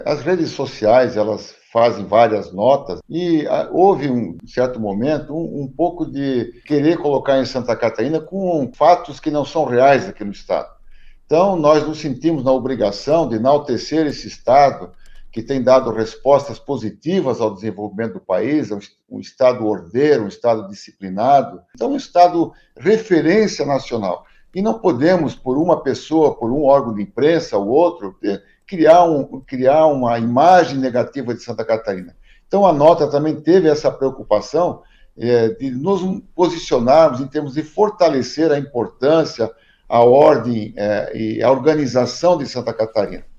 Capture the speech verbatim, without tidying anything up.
As redes sociais, elas fazem várias notas e ah, houve um certo momento um, um pouco de querer colocar em Santa Catarina com fatos que não são reais aqui no estado. Então, nós nos sentimos na obrigação de enaltecer esse estado que tem dado respostas positivas ao desenvolvimento do país, é um estado ordeiro, um estado disciplinado, então um estado referência nacional. E não podemos, por uma pessoa, por um órgão de imprensa ou outro, criar, um, criar uma imagem negativa de Santa Catarina. Então, a nota também teve essa preocupação é, de nos posicionarmos em termos de fortalecer a importância, a ordem é, e a organização de Santa Catarina.